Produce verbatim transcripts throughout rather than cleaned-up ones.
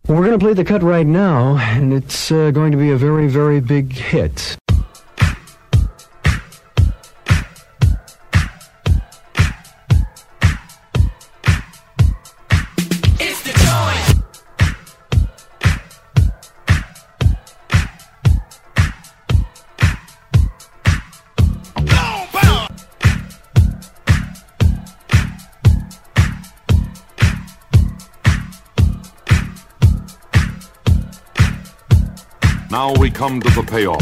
We're going to play the cut right now, and it's uh, going to be a very, very big hit. Now we come to the payoff.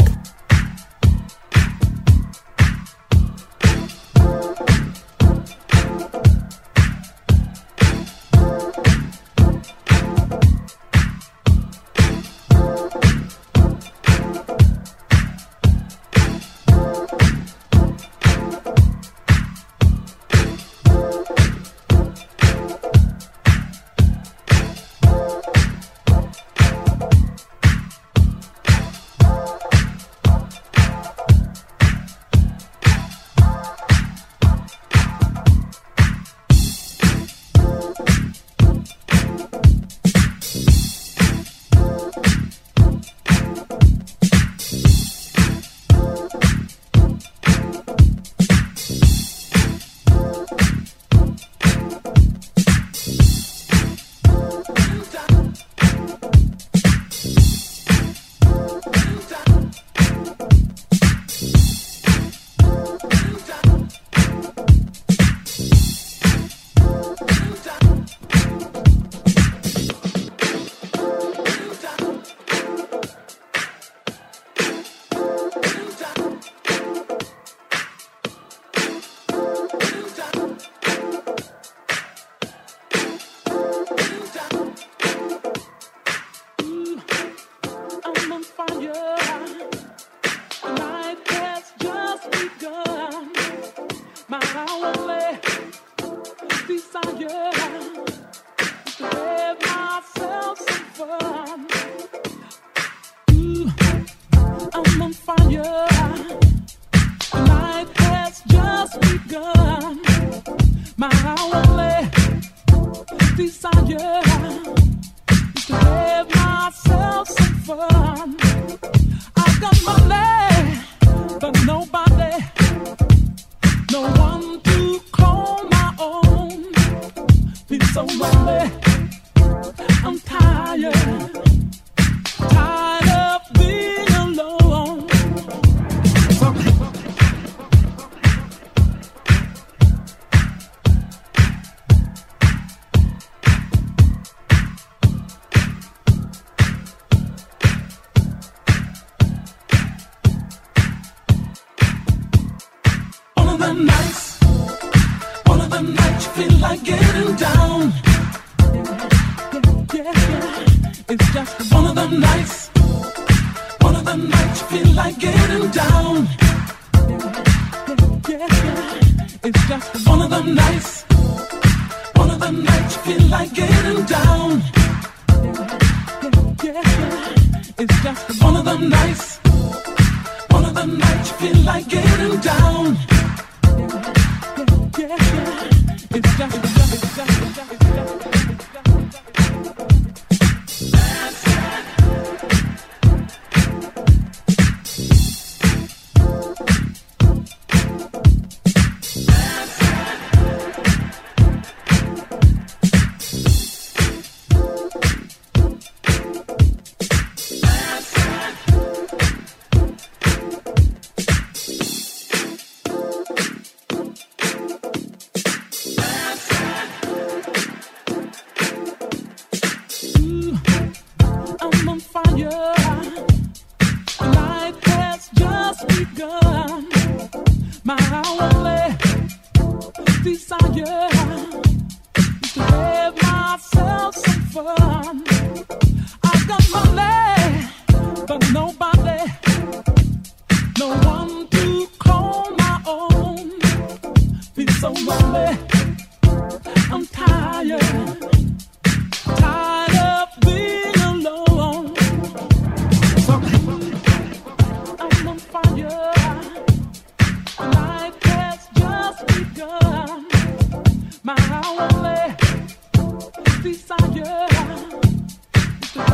My only desire is to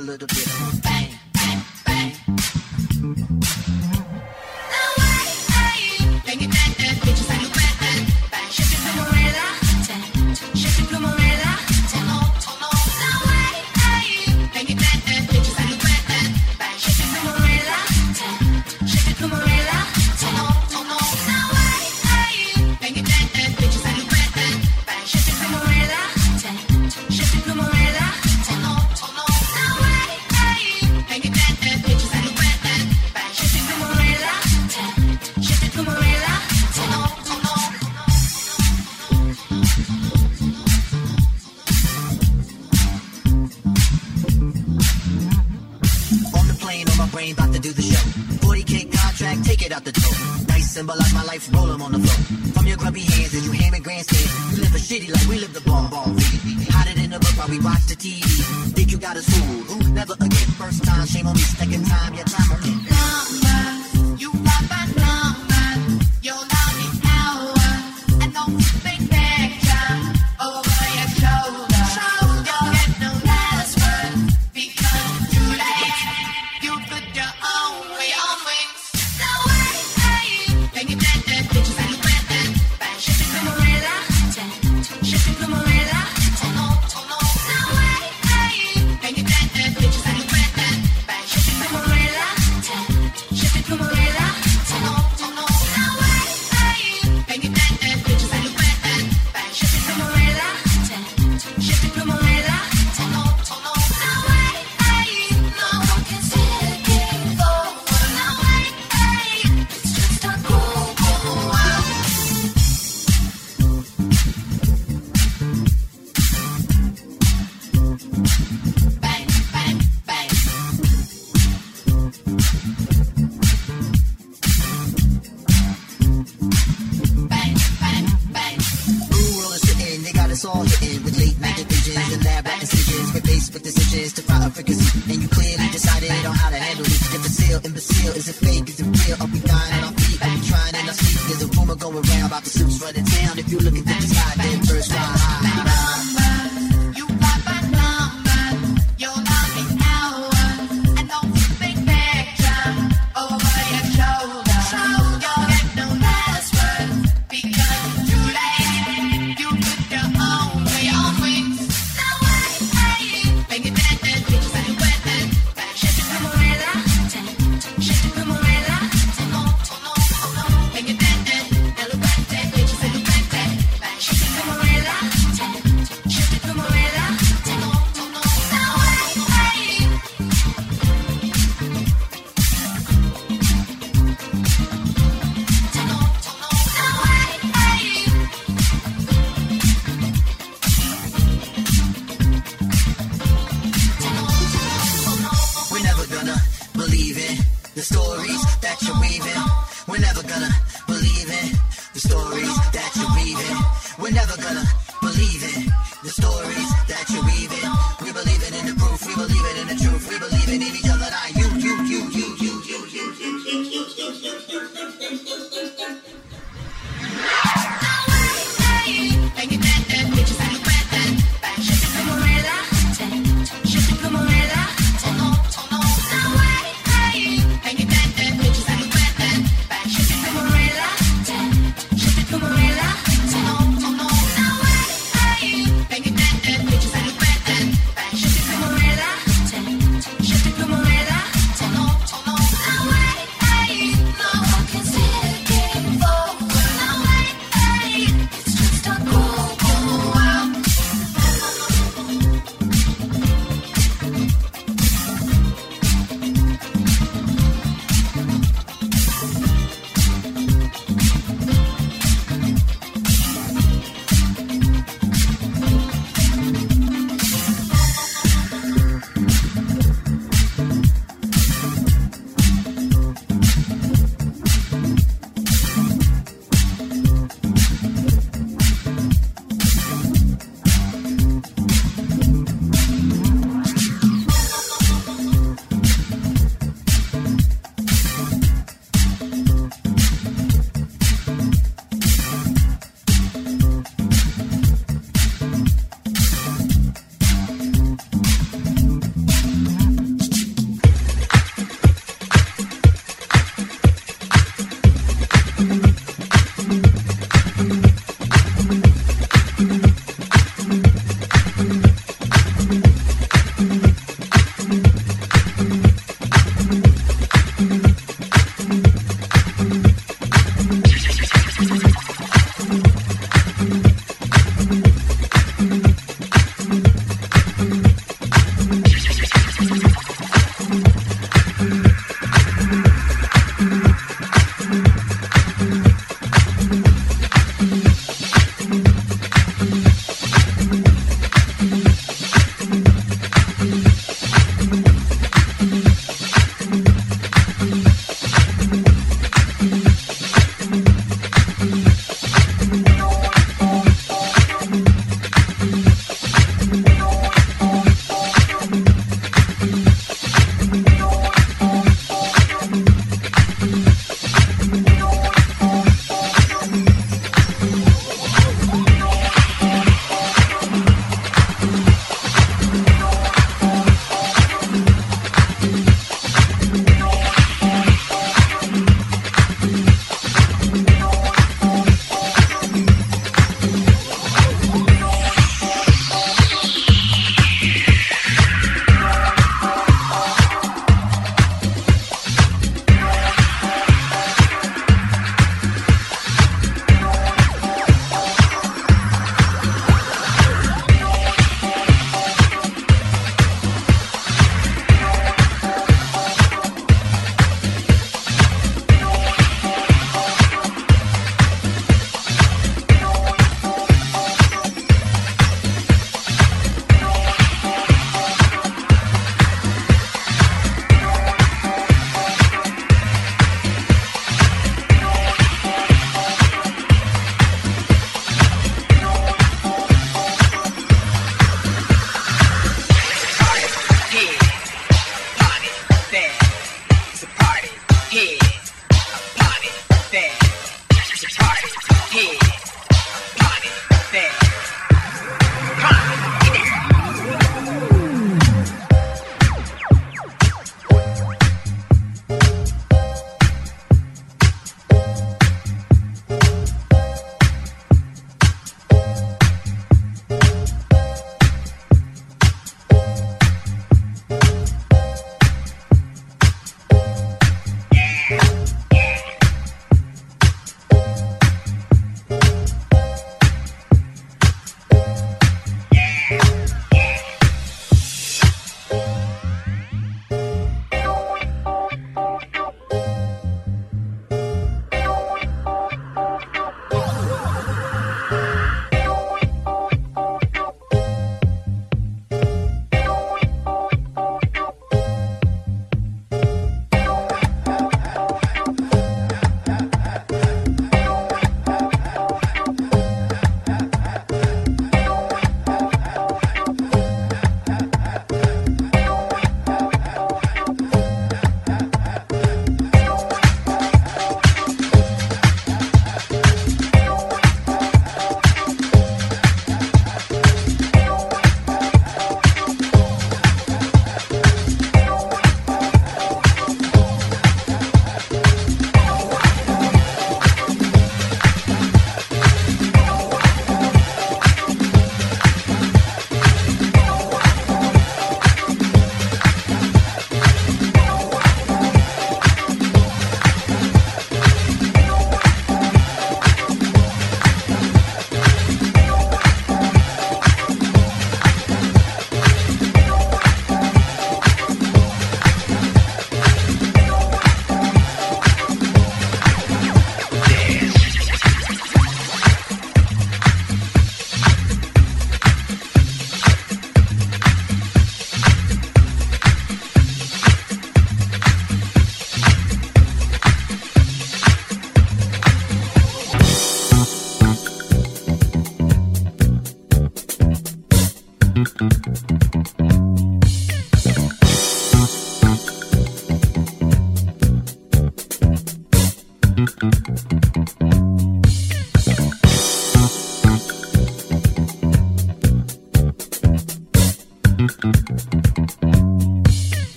a little bit. Bang, bang, bang. Symbolize my life, roll them on the floor. From your grubby hands as you ham and grandstand. You live a shitty life, we live the bomb bomb. Hide it in the book while we watch the T V. Think you got us fooled? Ooh, never again. First time, shame on me. Second time, your time again. Number, you got my number. You're not the hour. And don't think picture over your shoulder. You'll get no last word because you're too late. You put your own way on wings.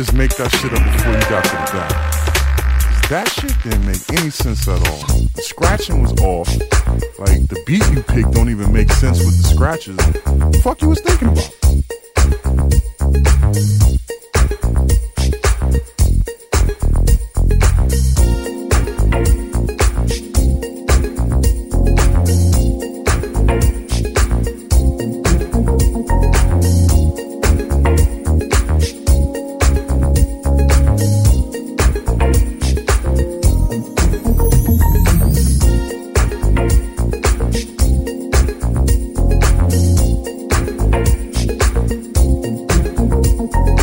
just make that shit up before you got to the back. That shit didn't make any sense at all. The scratching was off. Like, the beat you picked don't even make sense with the scratches. The fuck you was thinking about? Thank you.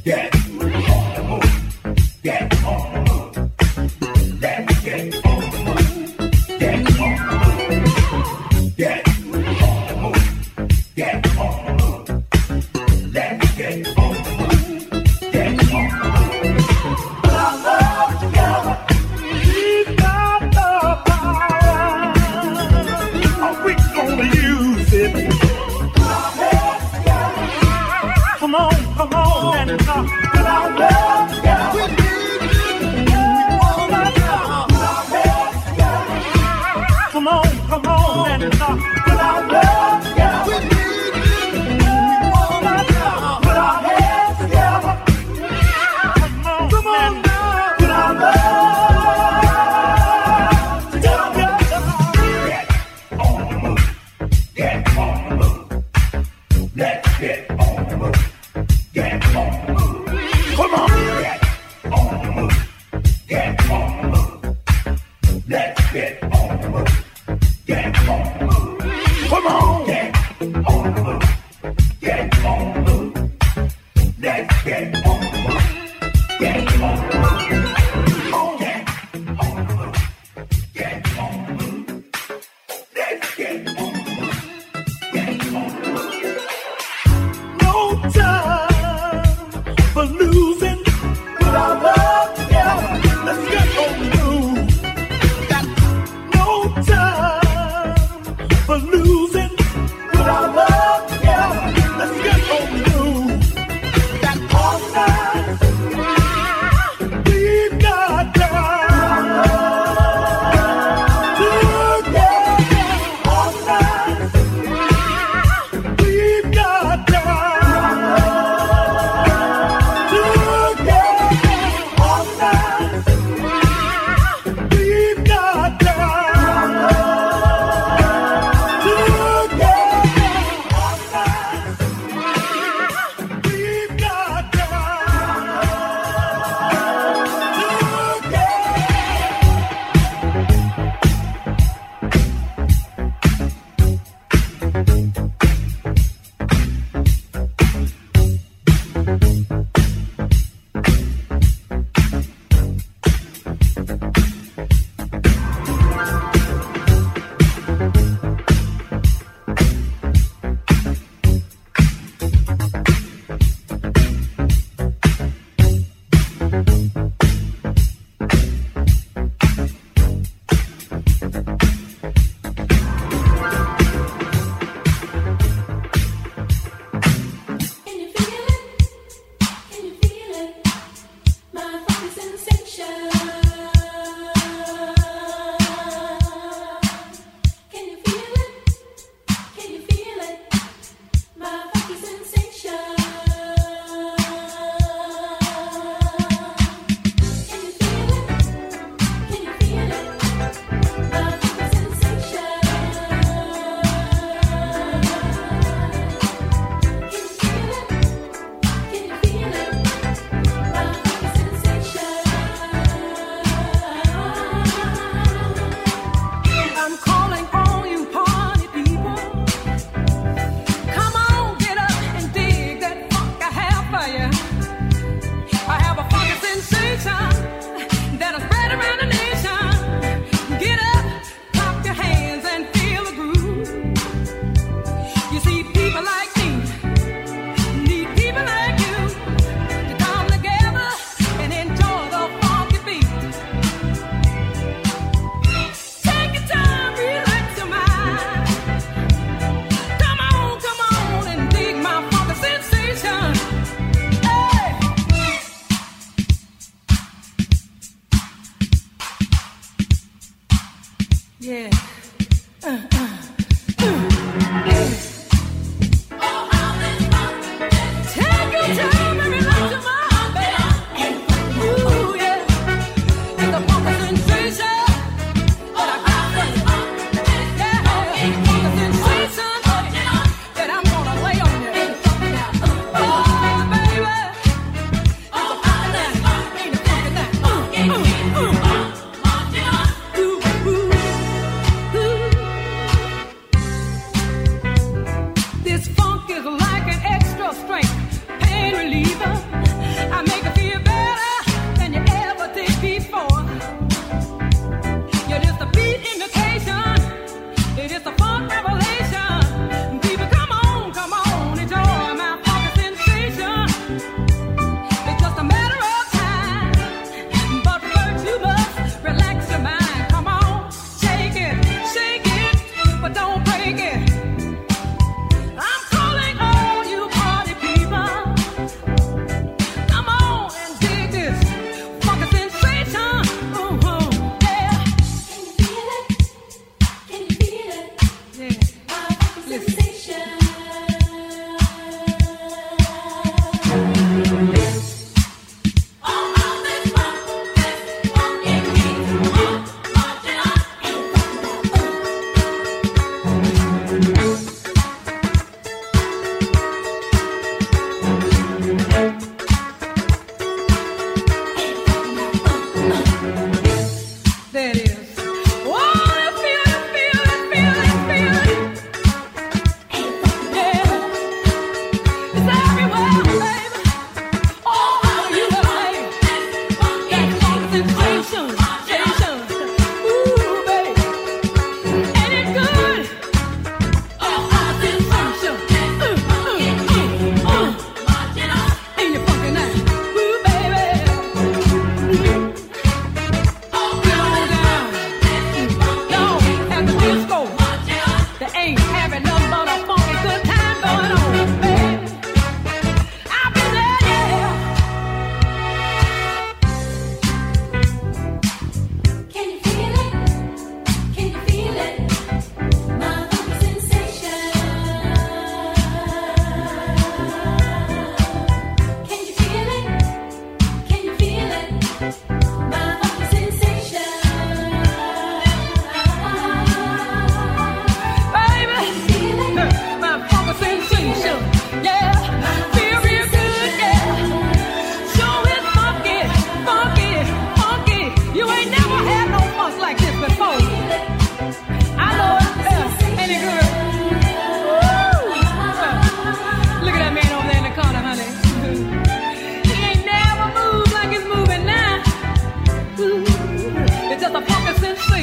Get on the move. Get on the move. Let's get on the move. Get on the move. Get on the move. Get on the move. Let's get on the move. Get on the move. Put our love together. We've got the power. Are we gonna use it? Put our heads together. Come on, come on and talk.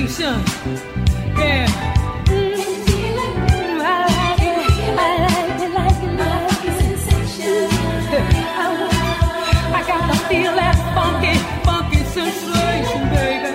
sensation. Yeah. Mm, I like it, I like it, like it, like it, sensation. I got to feel that funky, funky sensation, baby.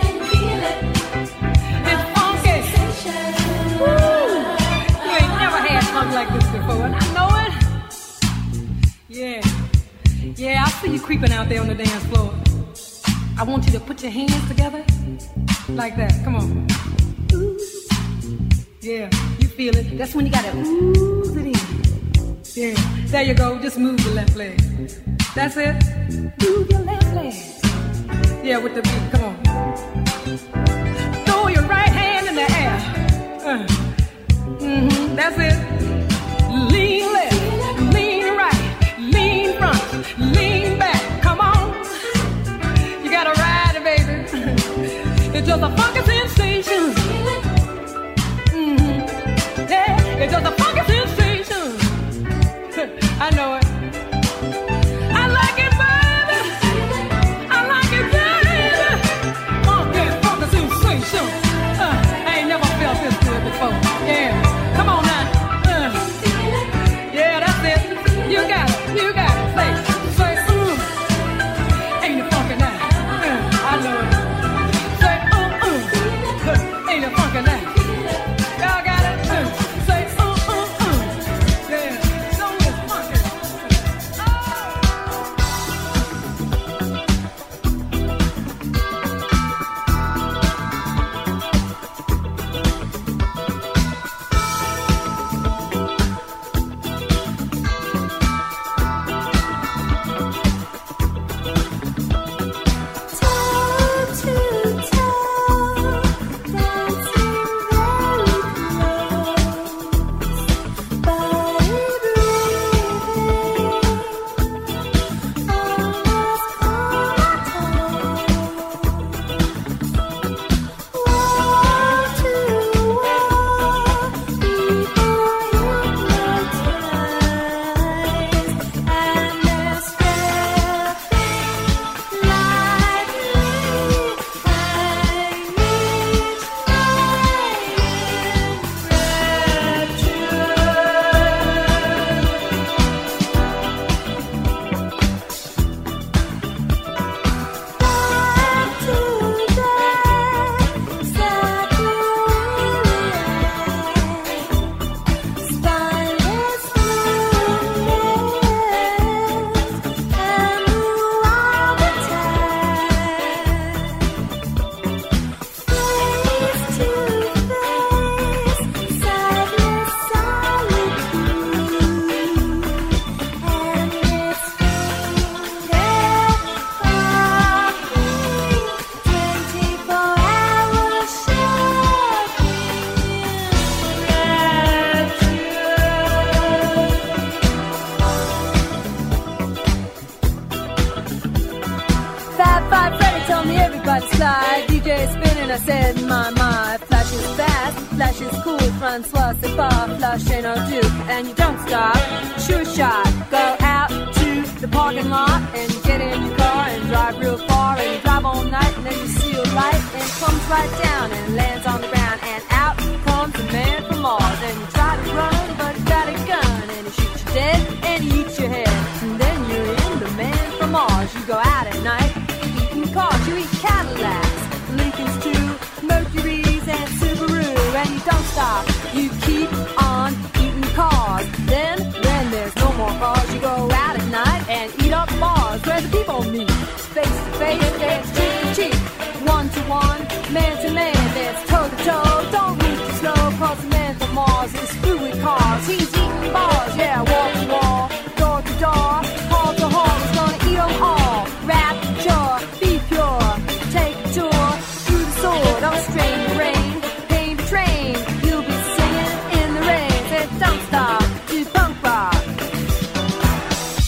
It's funky. Woo! You ain't never had something like this before, and I know it. Yeah. Yeah, I see you creeping out there on the dance floor. I want you to put your hands together like that. Come on. Ooh. Yeah, you feel it. That's when you gotta ooze it in. Yeah, there you go. Just move the left leg. That's it. Move your left leg. Yeah, with the beat. Come on. Throw your right hand in the air. Uh. Mm-hmm. That's it. Lean left, lean right, lean front, lean back. Come on. You gotta ride it, baby. It's just a funky sensation. Mm-hmm. Yeah, it's just a funky sensation. I know it. I like it, baby. I like it, baby. Funky, funky sensation. Uh, I ain't never felt this good before. Yeah, come on now. Uh. Yeah, that's it. You got it. You got it. Say, say, mm. Ain't it funky now? Uh, I know it. Say, uh, uh. Ain't it funky now? Y'all got it? Uh, say, uh, uh, uh. Yeah, so it's funky. Slide, D J spinning, I said, my, my. Flash is fast, flash is cool. Francois, c'est pas, flash ain't no do. And you don't stop, sure shot. Go out to the parking lot and get in your car and drive real far. And you drive all night and then you see a light and it comes right down and lands on the ground. And out comes a man from Mars. And you try to run, but he's got a gun. And he shoots you dead and he eats your head. And then you're in the man from Mars. You go out at night, eating cars, you eat Cadillacs, Lincolns too, Mercuries and Subaru, and you don't stop, you keep on eating cars. Then, when there's no more cars, you go out at night and eat up bars where the people meet. Face to face, there's cheek to cheek, one to one, man to man, there's toe to toe. Don't move too slow, cause the man from Mars is through with cars. He's eating bars, yeah, wall to wall, door to door, hall to hall, he's gonna eat them all. Rapture, be pure, take a tour through the sword of strain the rain, pain the train. You'll be singing in the rain. Said don't stop, do punk rock.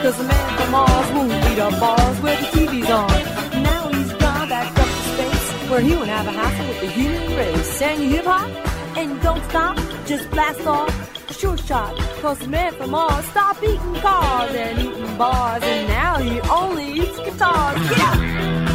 Cause the man from Mars won't beat up bars where the T V's on. Now he's gone back up to space, where he won't have a hassle with the human race. And you hip hop, and you don't stop, just blast off a sure shot. Cause the man from Mars stopped eating cars and eating bars, and now he only eats guitars. Get up!